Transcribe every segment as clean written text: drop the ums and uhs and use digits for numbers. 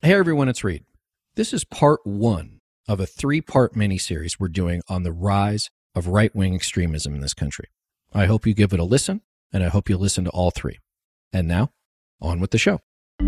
Hey everyone, it's Reed. This is part one of a three-part miniseries we're doing on the rise of right-wing extremism in this country. I hope you give it a listen, and I hope you listen to all three. And now, on with the show.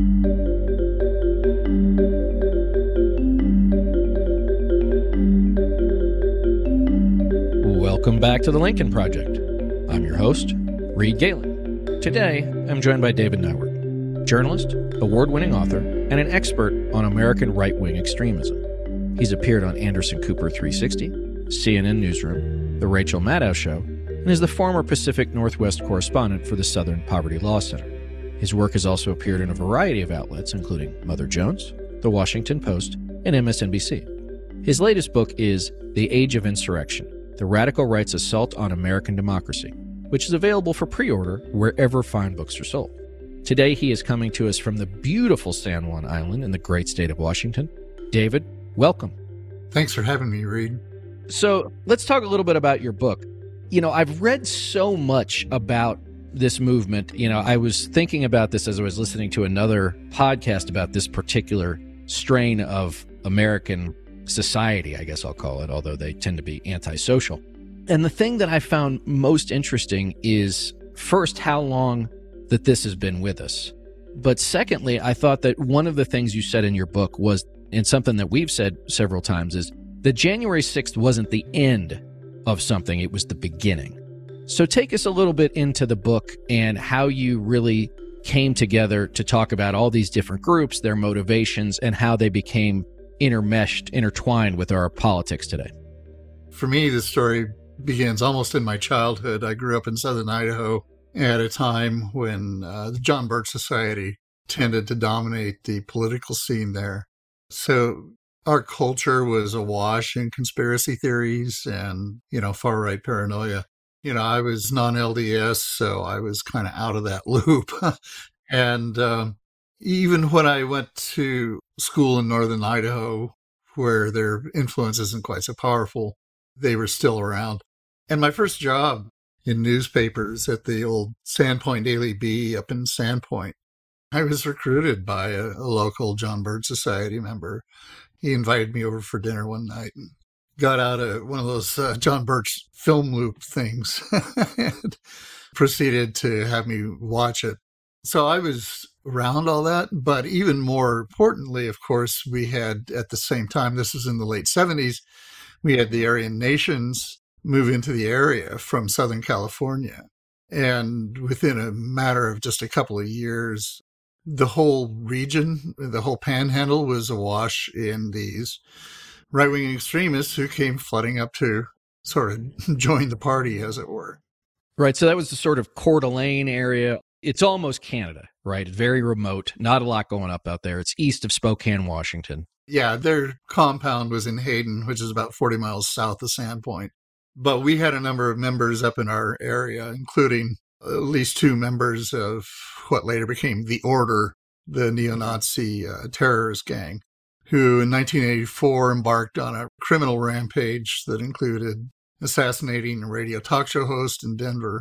Welcome back to the Lincoln Project. I'm your host, Reed Galen. Today, I'm joined by David Neiwert, journalist, award-winning author, and an expert on American right-wing extremism. He's appeared on Anderson Cooper 360, CNN Newsroom, The Rachel Maddow Show, and is the former Pacific Northwest correspondent for the Southern Poverty Law Center. His work has also appeared in a variety of outlets, including Mother Jones, The Washington Post, and MSNBC. His latest book is The Age of Insurrection, The Radical Right's Assault on American Democracy, which is available for pre-order wherever fine books are sold. Today, he is coming to us from the beautiful San Juan Island in the great state of Washington. David, welcome. Thanks for having me, Reed. So let's talk a little bit about your book. You know, I've read so much about this movement. You know, I was thinking about this as I was listening to another podcast about this particular strain of American society, I guess I'll call it, although they tend to be antisocial. And the thing that I found most interesting is, first, how long that this has been with us. But secondly, I thought that one of the things you said in your book was, and something that we've said several times, is that January 6th wasn't the end of something, it was the beginning. So take us a little bit into the book and how you really came together to talk about all these different groups, their motivations, and how they became intertwined with our politics today. For me, the story begins almost in my childhood. I grew up in southern Idaho at a time when the John Birch Society tended to dominate the political scene there. So our culture was awash in conspiracy theories and, far-right paranoia. I was non-LDS, so I was kind of out of that loop. And even when I went to school in northern Idaho, where their influence isn't quite so powerful, they were still around. And my first job in newspapers at the old Sandpoint Daily Bee up in Sandpoint, I was recruited by a local John Birch Society member. He invited me over for dinner one night and got out one of those John Birch film loop things and proceeded to have me watch it. So I was around all that, but even more importantly, of course, we had at the same time, this was in the late 70s, we had the Aryan nations move into the area from Southern California. And within a matter of just a couple of years, the whole region, the whole panhandle was awash in these right-wing extremists who came flooding up to sort of join the party, as it were. Right. So that was the sort of Coeur d'Alene area. It's almost Canada, right? Very remote. Not a lot going up out there. It's east of Spokane, Washington. Yeah, their compound was in Hayden, which is about 40 miles south of Sandpoint. But we had a number of members up in our area, including at least two members of what later became the Order, the neo-Nazi terrorist gang, who in 1984 embarked on a criminal rampage that included assassinating a radio talk show host in Denver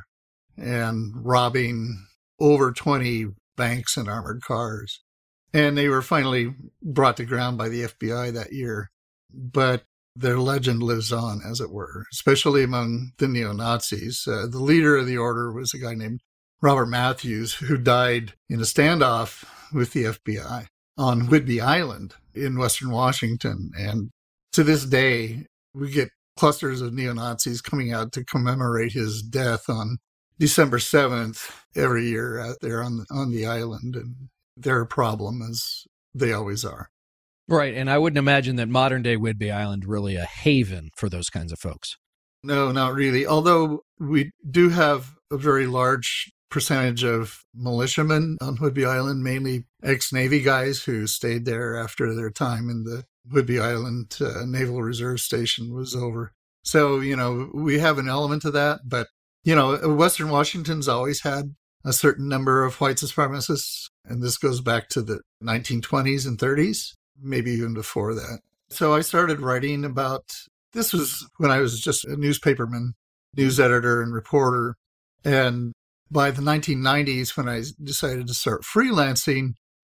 and robbing over 20 banks and armored cars. And they were finally brought to ground by the FBI that year. But their legend lives on, as it were, especially among the neo-Nazis. The leader of the Order was a guy named Robert Matthews, who died in a standoff with the FBI on Whidbey Island in western Washington. And to this day, we get clusters of neo-Nazis coming out to commemorate his death on December 7th every year out there on the island. And they're a problem, as they always are. Right, and I wouldn't imagine that modern-day Whidbey Island really a haven for those kinds of folks. No, not really. Although we do have a very large percentage of militiamen on Whidbey Island, mainly ex-Navy guys who stayed there after their time in the Whidbey Island Naval Reserve Station was over. So, we have an element of that. But, Western Washington's always had a certain number of white supremacists, and this goes back to the 1920s and 30s. Maybe even before that. So I started writing about, this was when I was just a newspaperman, news editor and reporter. And by the 1990s, when I decided to start freelancing,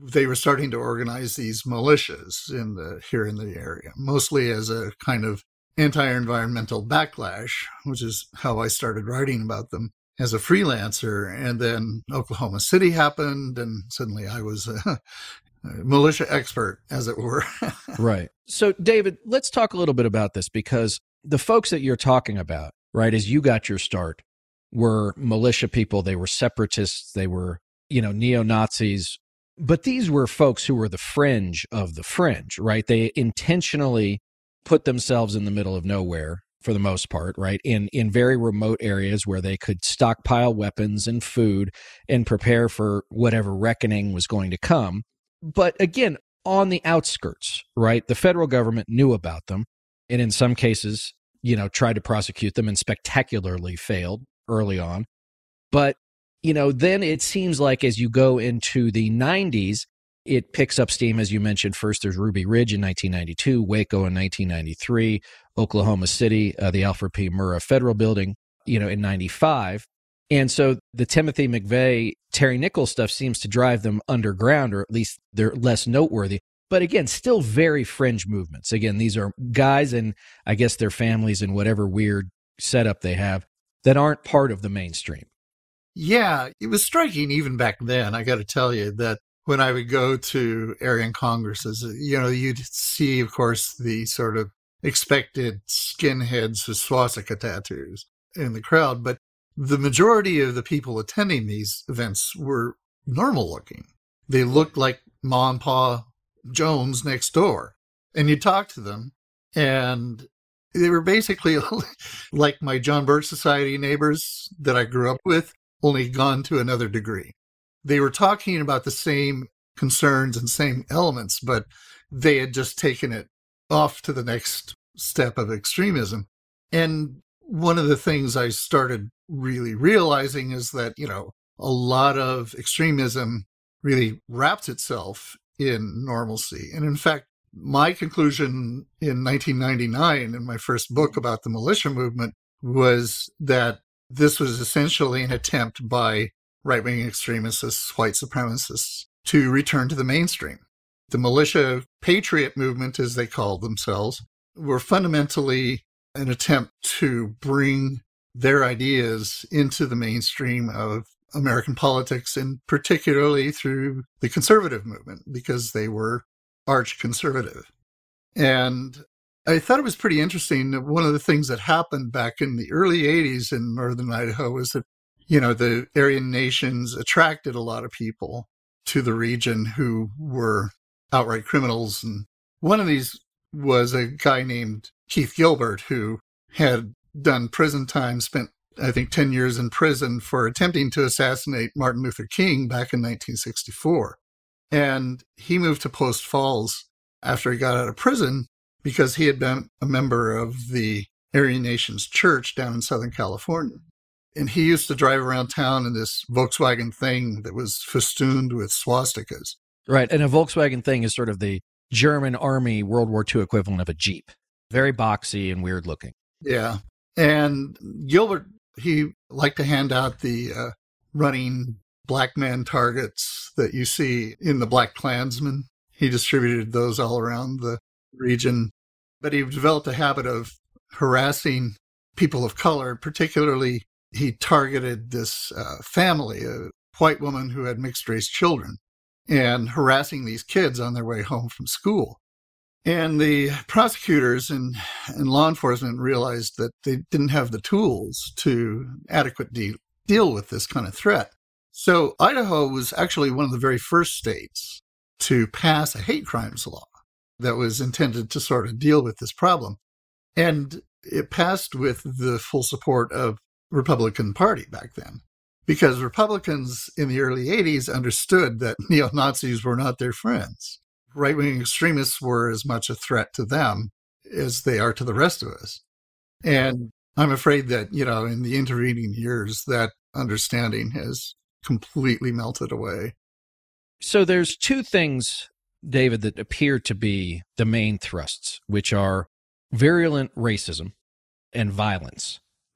they were starting to organize these militias here in the area, mostly as a kind of anti-environmental backlash, which is how I started writing about them as a freelancer. And then Oklahoma City happened, and suddenly I was a militia expert, as it were. Right. So, David, let's talk a little bit about this, because the folks that you're talking about, right, as you got your start, were militia people. They were separatists. They were, neo-Nazis. But these were folks who were the fringe of the fringe, right? They intentionally put themselves in the middle of nowhere, for the most part, right, in very remote areas where they could stockpile weapons and food and prepare for whatever reckoning was going to come. But again, on the outskirts, right, the federal government knew about them, and in some cases, tried to prosecute them and spectacularly failed early on. But, then it seems like as you go into the 90s, it picks up steam, as you mentioned. First, there's Ruby Ridge in 1992, Waco in 1993, Oklahoma City, the Alfred P. Murrah Federal Building, in 95. And so the Timothy McVeigh, Terry Nichols stuff seems to drive them underground, or at least they're less noteworthy. But again, still very fringe movements. Again, these are guys and I guess their families and whatever weird setup they have that aren't part of the mainstream. Yeah, it was striking even back then, I got to tell you, that when I would go to Aryan congresses, you'd see, of course, the sort of expected skinheads with swastika tattoos in the crowd. But the majority of the people attending these events were normal looking. They looked like Ma and Pa Jones next door. And you talk to them, and they were basically like my John Birch Society neighbors that I grew up with, only gone to another degree. They were talking about the same concerns and same elements, but they had just taken it off to the next step of extremism. And one of the things I started really realizing is that, a lot of extremism really wraps itself in normalcy. And in fact, my conclusion in 1999 in my first book about the militia movement was that this was essentially an attempt by right-wing extremists, white supremacists, to return to the mainstream. The militia patriot movement, as they called themselves, were fundamentally an attempt to bring their ideas into the mainstream of American politics, and particularly through the conservative movement, because they were arch-conservative. And I thought it was pretty interesting that one of the things that happened back in the early 80s in northern Idaho was that the Aryan nations attracted a lot of people to the region who were outright criminals. And one of these was a guy named Keith Gilbert, who had done prison time, spent, I think, 10 years in prison for attempting to assassinate Martin Luther King back in 1964. And he moved to Post Falls after he got out of prison because he had been a member of the Aryan Nations Church down in Southern California. And he used to drive around town in this Volkswagen thing that was festooned with swastikas. Right. And a Volkswagen thing is sort of the German army World War II equivalent of a Jeep. Very boxy and weird looking. Yeah. And Gilbert, he liked to hand out the running black man targets that you see in the Black Klansman. He distributed those all around the region. But he developed a habit of harassing people of color. Particularly, he targeted this family, a white woman who had mixed race children, and harassing these kids on their way home from school. And the prosecutors and law enforcement realized that they didn't have the tools to adequately deal with this kind of threat. So Idaho was actually one of the very first states to pass a hate crimes law that was intended to sort of deal with this problem. And it passed with the full support of the Republican Party back then, because Republicans in the early 80s understood that neo-Nazis were not their friends. Right-wing extremists were as much a threat to them as they are to the rest of us. And I'm afraid that, in the intervening years, that understanding has completely melted away. So there's two things, David, that appear to be the main thrusts, which are virulent racism and violence.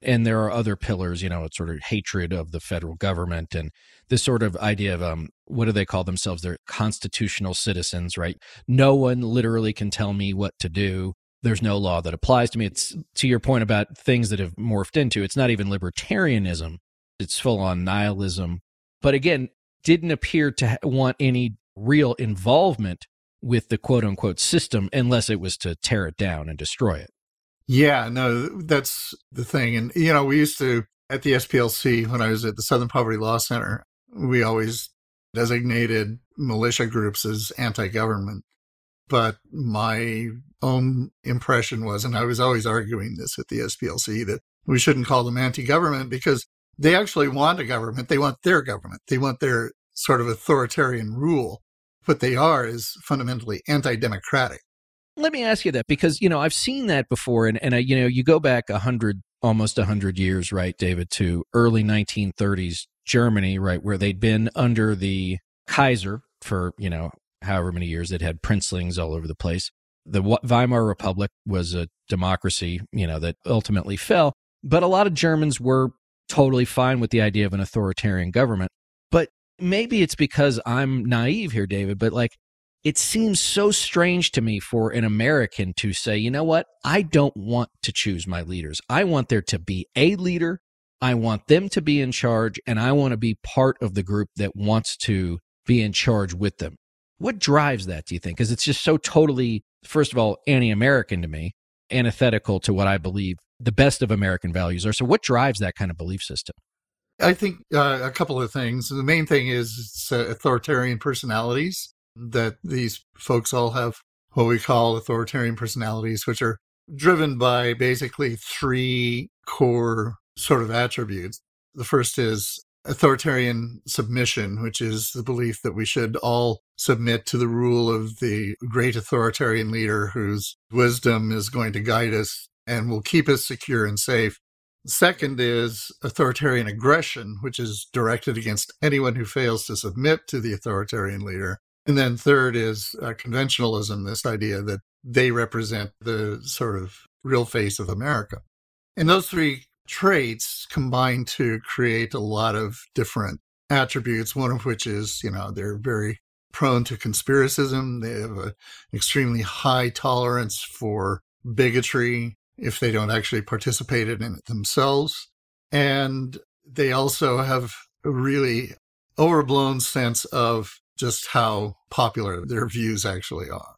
And there are other pillars, it's sort of hatred of the federal government and this sort of idea of, what do they call themselves? They're constitutional citizens, right? No one literally can tell me what to do. There's no law that applies to me. It's to your point about things that have morphed into, it's not even libertarianism. It's full on nihilism. But again, didn't appear to want any real involvement with the quote unquote system unless it was to tear it down and destroy it. Yeah, no, that's the thing. And, we used to, at the SPLC, when I was at the Southern Poverty Law Center, we always designated militia groups as anti-government. But my own impression was, and I was always arguing this at the SPLC, that we shouldn't call them anti-government because they actually want a government. They want their government. They want their sort of authoritarian rule. What they are is fundamentally anti-democratic. Let me ask you that because, I've seen that before. And you go back almost 100 years, right, David, to early 1930s Germany, right, where they'd been under the Kaiser for, however many years. It had princelings all over the place. The Weimar Republic was a democracy, that ultimately fell. But a lot of Germans were totally fine with the idea of an authoritarian government. But maybe it's because I'm naive here, David, but it seems so strange to me for an American to say, you know what? I don't want to choose my leaders. I want there to be a leader. I want them to be in charge, and I want to be part of the group that wants to be in charge with them. What drives that, do you think? Because it's just so totally, first of all, anti-American to me, antithetical to what I believe the best of American values are. So what drives that kind of belief system? I think a couple of things. The main thing is it's authoritarian personalities, that these folks all have what we call authoritarian personalities, which are driven by basically three core sort of attributes. The first is authoritarian submission, which is the belief that we should all submit to the rule of the great authoritarian leader whose wisdom is going to guide us and will keep us secure and safe. Second is authoritarian aggression, which is directed against anyone who fails to submit to the authoritarian leader. And then third is conventionalism, this idea that they represent the sort of real face of America. And those three traits combine to create a lot of different attributes, one of which is, they're very prone to conspiracism. They have an extremely high tolerance for bigotry if they don't actually participate in it themselves. And they also have a really overblown sense of just how popular their views actually are.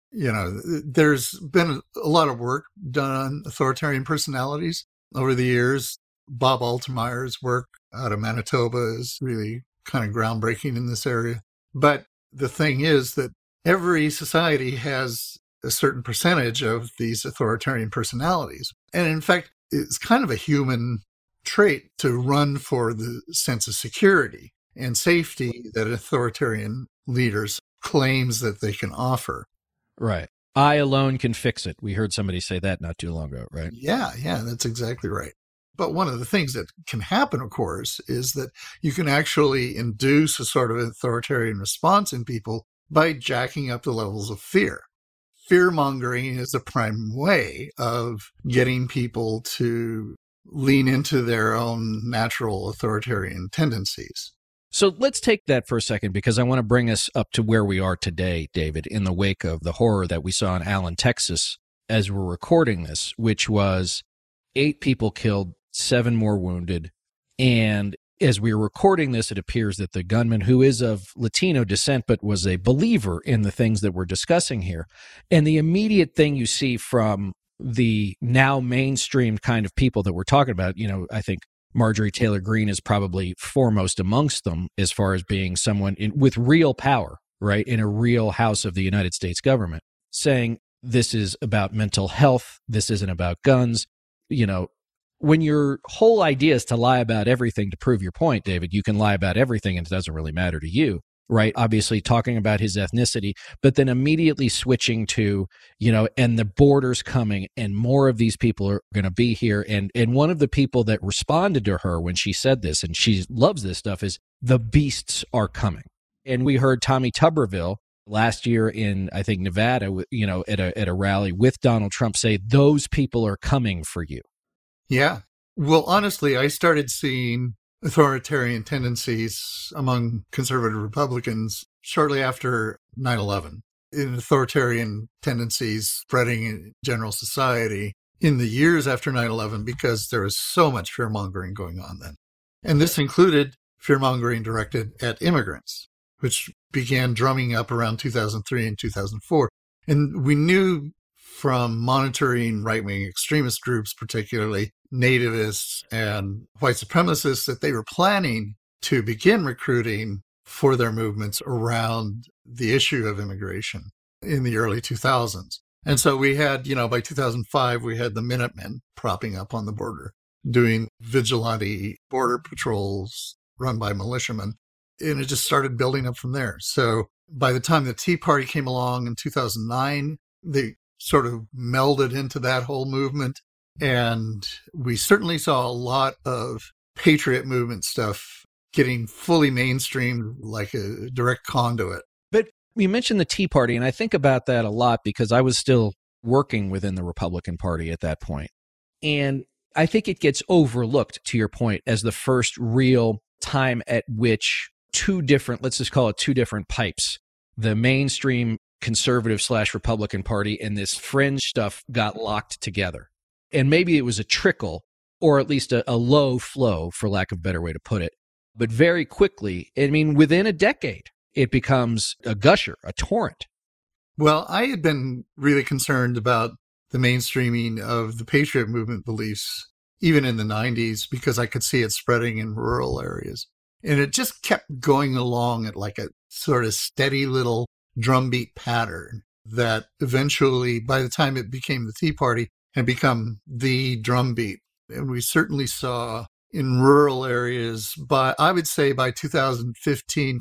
There's been a lot of work done on authoritarian personalities over the years. Bob Altemeyer's work out of Manitoba is really kind of groundbreaking in this area. But the thing is that every society has a certain percentage of these authoritarian personalities. And in fact, it's kind of a human trait to run for the sense of security and safety that authoritarian leaders claims that they can offer. Right. I alone can fix it. We heard somebody say that not too long ago, right? Yeah, that's exactly right. But one of the things that can happen, of course, is that you can actually induce a sort of authoritarian response in people by jacking up the levels of fear. Fear-mongering is a prime way of getting people to lean into their own natural authoritarian tendencies. So let's take that for a second, because I want to bring us up to where we are today, David, in the wake of the horror that we saw in Allen, Texas, as we're recording this, which was 8 people killed, 7 more wounded. And as we were recording this, it appears that the gunman, who is of Latino descent, but was a believer in the things that we're discussing here. And the immediate thing you see from the now mainstream kind of people that we're talking about, I think Marjorie Taylor Greene is probably foremost amongst them as far as being someone with real power, right, in a real house of the United States government, saying this is about mental health, this isn't about guns. When your whole idea is to lie about everything to prove your point, David, you can lie about everything and it doesn't really matter to you, right? Obviously talking about his ethnicity, but then immediately switching to, and the border's coming and more of these people are going to be here. And one of the people that responded to her when she said this, and she loves this stuff, is the beasts are coming. And we heard Tommy Tuberville last year in, I think, Nevada, at a rally with Donald Trump say, those people are coming for you. Yeah. Well, honestly, I started seeing authoritarian tendencies among conservative Republicans shortly after 9/11. In authoritarian tendencies spreading in general society in the years after 9/11 because there was so much fear-mongering going on then. And this included fear-mongering directed at immigrants, which began drumming up around 2003 and 2004. And we knew from monitoring right-wing extremist groups, particularly nativists and white supremacists, that they were planning to begin recruiting for their movements around the issue of immigration in the early 2000s. And so we had, by 2005, we had the Minutemen propping up on the border, doing vigilante border patrols run by militiamen. And it just started building up from there. So by the time the Tea Party came along in 2009, they sort of melded into that whole movement. And we certainly saw a lot of patriot movement stuff getting fully mainstreamed like a direct conduit. But you mentioned the Tea Party, and I think about that a lot because I was still working within the Republican Party at that point. And I think it gets overlooked, to your point, as the first real time at which let's just call it two different pipes, the mainstream conservative/Republican Party and this fringe stuff got locked together. And maybe it was a trickle, or at least a low flow, for lack of a better way to put it. But very quickly, within a decade, it becomes a gusher, a torrent. Well, I had been really concerned about the mainstreaming of the patriot movement beliefs, even in the 90s, because I could see it spreading in rural areas. And it just kept going along at like a sort of steady little drumbeat pattern that eventually, by the time it became the Tea Party, had become the drumbeat. And we certainly saw in rural areas, I would say by 2015,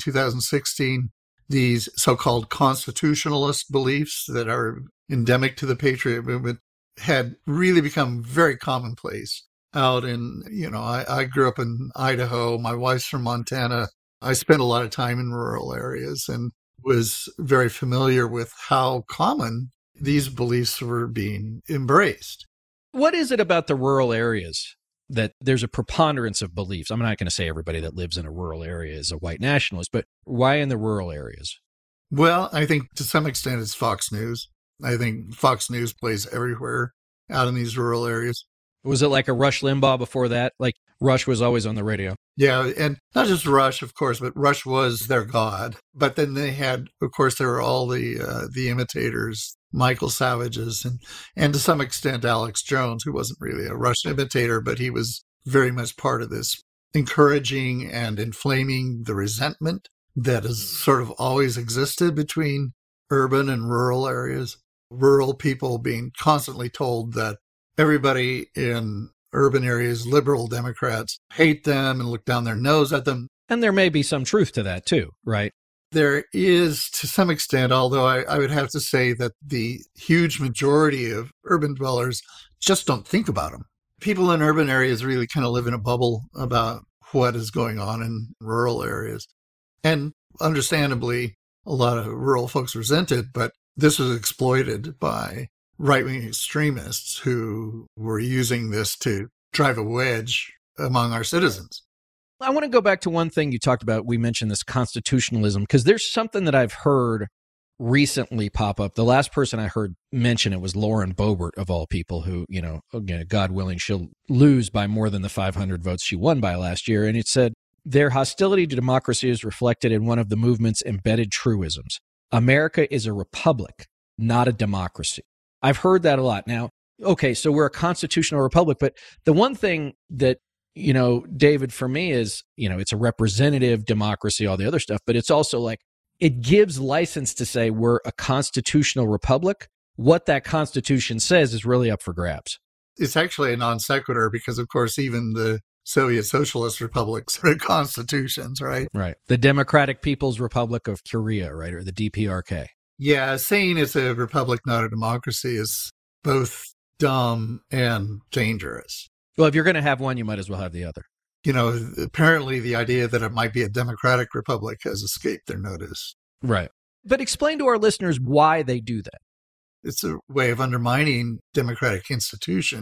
2016, these so-called constitutionalist beliefs that are endemic to the patriot movement had really become very commonplace out in, I grew up in Idaho. My wife's from Montana. I spent a lot of time in rural areas and was very familiar with how common these beliefs were being embraced. What is it about the rural areas that there's a preponderance of beliefs? I'm not going to say everybody that lives in a rural area is a white nationalist, but why in the rural areas? Well, I think to some extent it's Fox News. I think Fox News plays everywhere out in these rural areas. Was it like a Rush Limbaugh before that? Like Rush was always on the radio. Yeah, and not just Rush, of course, but Rush was their god. But then they had, of course, there were all the imitators, Michael Savages, and to some extent Alex Jones, who wasn't really a Rush imitator, but he was very much part of this encouraging and inflaming the resentment that has sort of always existed between urban and rural areas. Rural people being constantly told that everybody in urban areas, liberal Democrats, hate them and look down their nose at them. And there may be some truth to that too, right? There is to some extent, although I would have to say that the huge majority of urban dwellers just don't think about them. People in urban areas really kind of live in a bubble about what is going on in rural areas. And understandably, a lot of rural folks resent it, but this was exploited by right-wing extremists who were using this to drive a wedge among our citizens. I want to go back to one thing you talked about. We mentioned this constitutionalism, because there's something that I've heard recently pop up. The last person I heard mention it was Lauren Boebert, of all people, who, again, God willing, she'll lose by more than the 500 votes she won by last year. And it said, their hostility to democracy is reflected in one of the movement's embedded truisms. America is a republic, not a democracy. I've heard that a lot. Now, okay, so we're a constitutional republic, but the one thing that, David, for me is, it's a representative democracy, all the other stuff, but it's also like, it gives license to say we're a constitutional republic. What that constitution says is really up for grabs. It's actually a non sequitur because, of course, even the Soviet Socialist republics are constitutions, right? Right. The Democratic People's Republic of Korea, right? Or the DPRK. Yeah, saying it's a republic, not a democracy is both dumb and dangerous. Well, if you're going to have one, you might as well have the other. Apparently the idea that it might be a democratic republic has escaped their notice. Right. But explain to our listeners why they do that. It's a way of undermining democratic institutions.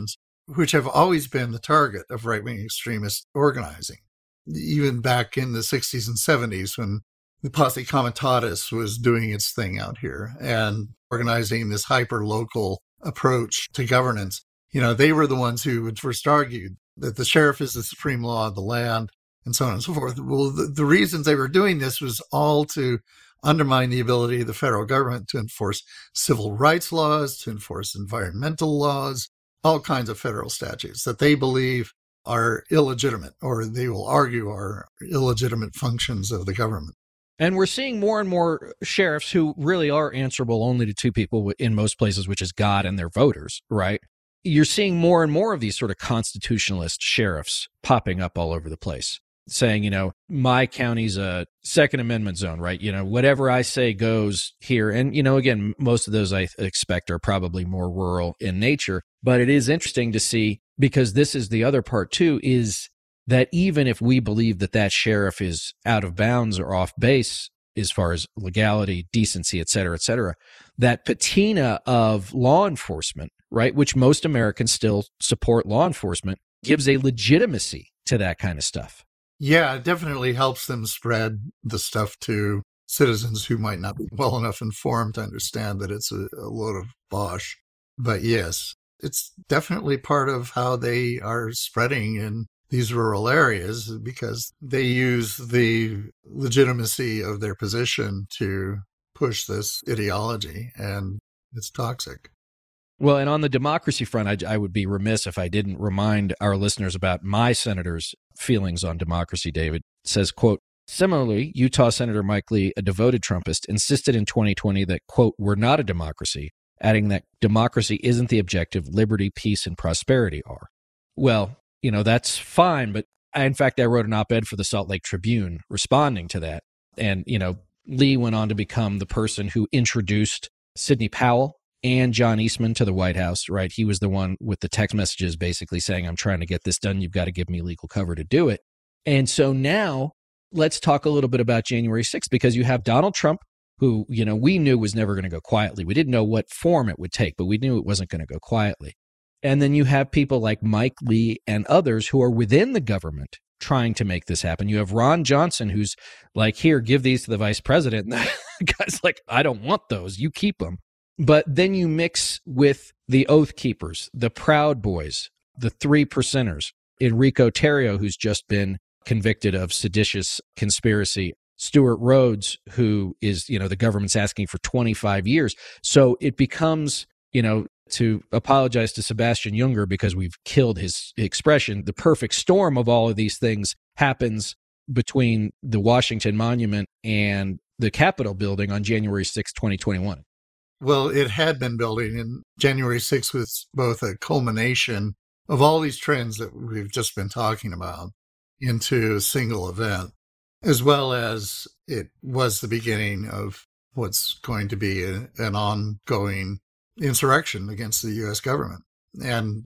which have always been the target of right-wing extremist organizing. Even back in the 60s and 70s when the Posse Comitatus was doing its thing out here and organizing this hyper-local approach to governance. They were the ones who had first argued that the sheriff is the supreme law of the land and so on and so forth. Well, the reasons they were doing this was all to undermine the ability of the federal government to enforce civil rights laws, to enforce environmental laws, all kinds of federal statutes that they believe are illegitimate, or they will argue are illegitimate functions of the government. And we're seeing more and more sheriffs who really are answerable only to two people in most places, which is God and their voters, right? You're seeing more and more of these sort of constitutionalist sheriffs popping up all over the place, saying, my county's a Second Amendment zone, right? Whatever I say goes here. And, again, most of those I expect are probably more rural in nature. But it is interesting to see, because this is the other part too, is that even if we believe that sheriff is out of bounds or off base as far as legality, decency, et cetera, that patina of law enforcement, right, which most Americans still support law enforcement, gives a legitimacy to that kind of stuff. Yeah, it definitely helps them spread the stuff to citizens who might not be well enough informed to understand that it's a load of bosh. But yes, it's definitely part of how they are spreading in these rural areas, because they use the legitimacy of their position to push this ideology, and it's toxic. Well, and on the democracy front, I would be remiss if I didn't remind our listeners about my senator's feelings on democracy, David. It says, quote, similarly, Utah Senator Mike Lee, a devoted Trumpist, insisted in 2020 that, quote, we're not a democracy, adding that democracy isn't the objective, liberty, peace, and prosperity are. Well, that's fine, but in fact, I wrote an op-ed for the Salt Lake Tribune responding to that. And, Lee went on to become the person who introduced Sidney Powell and John Eastman to the White House, right? He was the one with the text messages basically saying, I'm trying to get this done. You've got to give me legal cover to do it. And so now let's talk a little bit about January 6th, because you have Donald Trump, who, we knew was never going to go quietly. We didn't know what form it would take, but we knew it wasn't going to go quietly. And then you have people like Mike Lee and others who are within the government trying to make this happen. You have Ron Johnson, who's like, here, give these to the vice president. And the guy's like, I don't want those. You keep them. But then you mix with the Oath Keepers, the Proud Boys, the 3%ers, Enrico Tarrio, who's just been convicted of seditious conspiracy, Stuart Rhodes, who is, the government's asking for 25 years. So it becomes, to apologize to Sebastian Junger because we've killed his expression, the perfect storm of all of these things happens between the Washington Monument and the Capitol building on January 6, 2021. Well, it had been building, and January 6th was both a culmination of all these trends that we've just been talking about into a single event, as well as it was the beginning of what's going to be an ongoing insurrection against the U.S. government. And,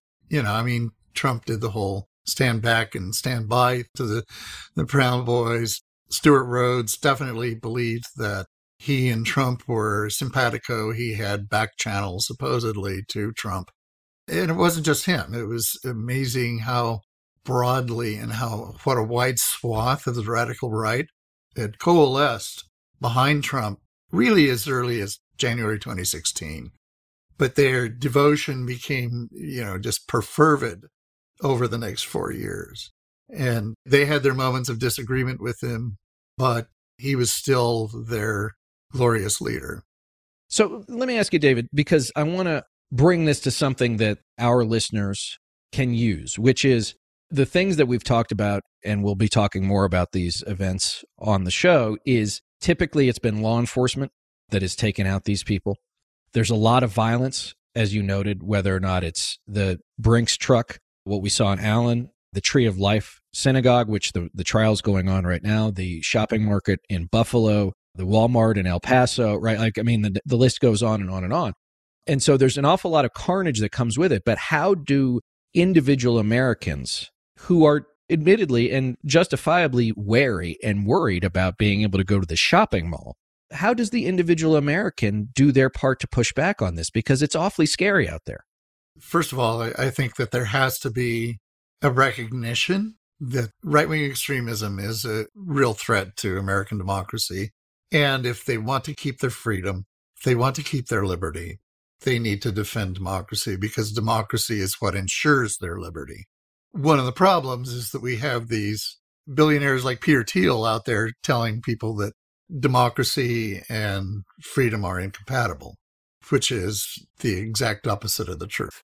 Trump did the whole stand back and stand by to the Proud Boys. Stuart Rhodes definitely believed that he and Trump were simpatico. He had back channels, supposedly, to Trump. And it wasn't just him. It was amazing how broadly and what a wide swath of the radical right had coalesced behind Trump really as early as January 2016. But their devotion became, just perfervid over the next 4 years. And they had their moments of disagreement with him, but he was still their glorious leader. So let me ask you, David, because I want to bring this to something that our listeners can use, which is the things that we've talked about, and we'll be talking more about these events on the show, is typically it's been law enforcement that has taken out these people. There's a lot of violence, as you noted, whether or not it's the Brinks truck, what we saw in Allen, the Tree of Life Synagogue, which the trial's going on right now, the shopping market in Buffalo, the Walmart in El Paso, right? The list goes on and on and on. And so there's an awful lot of carnage that comes with it. But how do individual Americans who are admittedly and justifiably wary and worried about being able to go to the shopping mall, how does the individual American do their part to push back on this? Because it's awfully scary out there. First of all, I think that there has to be a recognition that right-wing extremism is a real threat to American democracy. And if they want to keep their freedom, if they want to keep their liberty, they need to defend democracy because democracy is what ensures their liberty. One of the problems is that we have these billionaires like Peter Thiel out there telling people that democracy and freedom are incompatible, which is the exact opposite of the truth.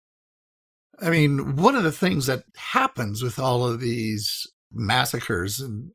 I mean, one of the things that happens with all of these massacres, and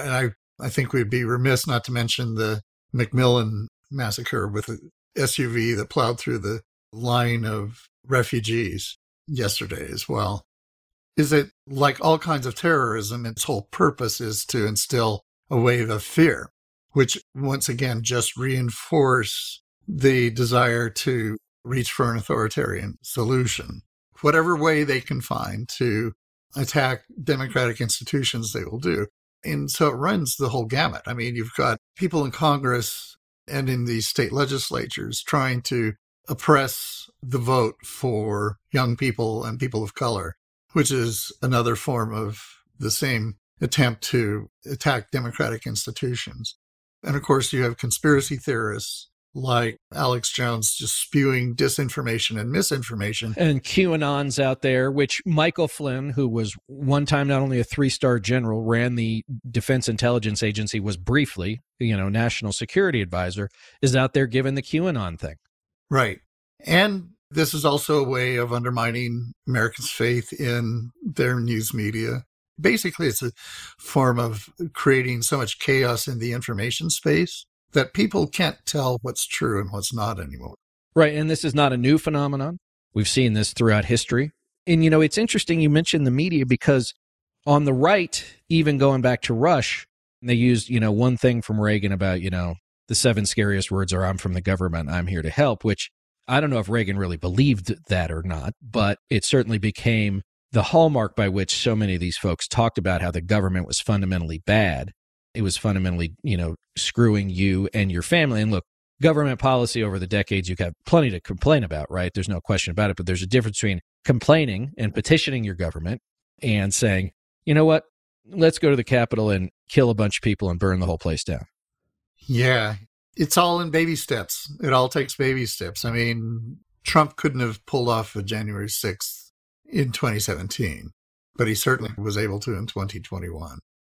I think we'd be remiss not to mention the McMillan massacre with an SUV that plowed through the line of refugees yesterday as well, is that like all kinds of terrorism, its whole purpose is to instill a wave of fear, which once again just reinforce the desire to reach for an authoritarian solution. Whatever way they can find to attack democratic institutions, they will do. And so it runs the whole gamut. I mean, you've got people in Congress and in the state legislatures trying to oppress the vote for young people and people of color, which is another form of the same attempt to attack democratic institutions. And of course, you have conspiracy theorists like Alex Jones just spewing disinformation and misinformation. And QAnon's out there, which Michael Flynn, who was one time not only a 3-star general, ran the Defense Intelligence Agency, was briefly, national security advisor, is out there giving the QAnon thing. Right. And this is also a way of undermining Americans' faith in their news media. Basically, it's a form of creating so much chaos in the information space that people can't tell what's true and what's not anymore. Right. And this is not a new phenomenon. We've seen this throughout history. And, it's interesting you mentioned the media because on the right, even going back to Rush, they used, one thing from Reagan about, the 7 scariest words are "I'm from the government, I'm here to help," which I don't know if Reagan really believed that or not, but it certainly became the hallmark by which so many of these folks talked about how the government was fundamentally bad. It was fundamentally, screwing you and your family. And look, government policy over the decades, you have plenty to complain about, right? There's no question about it. But there's a difference between complaining and petitioning your government and saying, you know what, let's go to the Capitol and kill a bunch of people and burn the whole place down. Yeah, it's all in baby steps. It all takes baby steps. I mean, Trump couldn't have pulled off a January 6th in 2017, but he certainly was able to in 2021.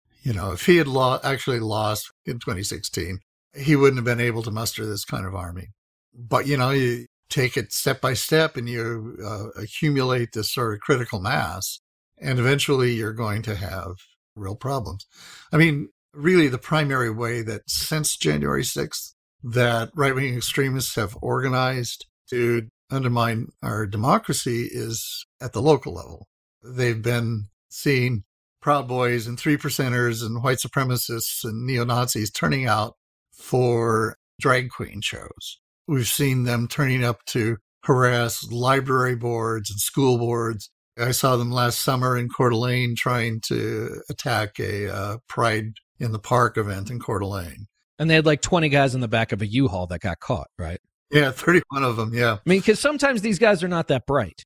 If he had actually lost in 2016, he wouldn't have been able to muster this kind of army. But, you take it step by step and you accumulate this sort of critical mass, and eventually you're going to have real problems. I mean, really the primary way that since January 6th that right-wing extremists have organized to undermine our democracy is at the local level. They've been seeing Proud Boys and 3%ers and white supremacists and neo-Nazis turning out for drag queen shows. We've seen them turning up to harass library boards and school boards. I saw them last summer in Coeur d'Alene trying to attack a Pride in the Park event in Coeur d'Alene. And they had like 20 guys in the back of a U-Haul that got caught, right? Yeah, 31 of them, yeah. I mean, because sometimes these guys are not that bright.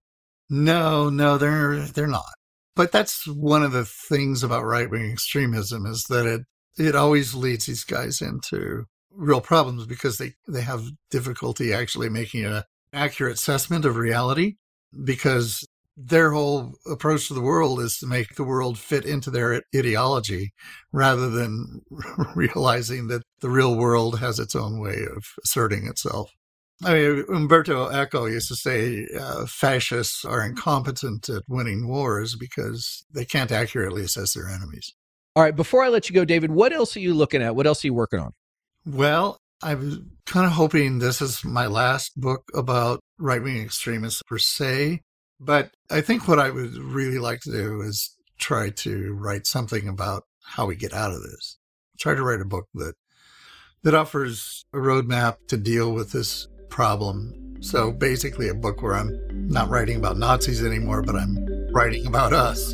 No, they're not. But that's one of the things about right-wing extremism is that it always leads these guys into real problems because they have difficulty actually making an accurate assessment of reality because their whole approach to the world is to make the world fit into their ideology rather than realizing that the real world has its own way of asserting itself. I mean, Umberto Eco used to say fascists are incompetent at winning wars because they can't accurately assess their enemies. All right, before I let you go, David, what else are you looking at? What else are you working on? Well, I was kind of hoping this is my last book about right-wing extremists per se, but I think what I would really like to do is try to write something about how we get out of this. Try to write a book that offers a roadmap to deal with this problem. So basically a book where I'm not writing about Nazis anymore, but I'm writing about us.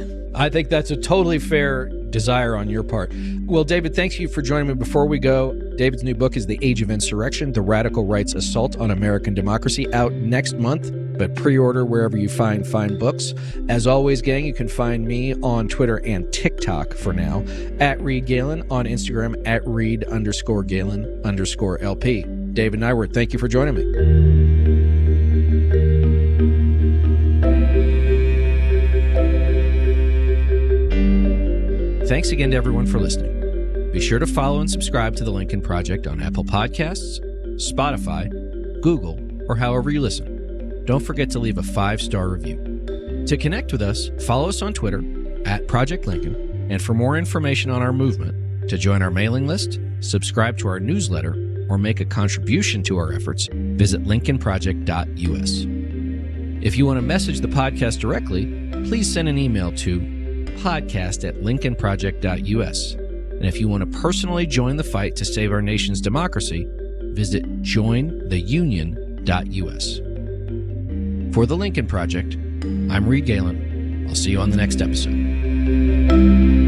I think that's a totally fair desire on your part. Well, David, thank you for joining me. Before we go, David's new book is The Age of Insurrection, The Radical Right's Assault on American Democracy, out next month. but pre-order wherever you find fine books. As always, gang, you can find me on Twitter and TikTok for now, at Reed Galen, on Instagram, at Reed_Galen_LP. David Nyworth, thank you for joining me. Thanks again to everyone for listening. Be sure to follow and subscribe to The Lincoln Project on Apple Podcasts, Spotify, Google, or however you listen. Don't forget to leave a 5-star review. To connect with us, follow us on Twitter, at Project Lincoln, and for more information on our movement, to join our mailing list, subscribe to our newsletter, or make a contribution to our efforts, visit lincolnproject.us. If you want to message the podcast directly, please send an email to podcast@lincolnproject.us. And if you want to personally join the fight to save our nation's democracy, visit jointheunion.us. For The Lincoln Project, I'm Reed Galen. I'll see you on the next episode.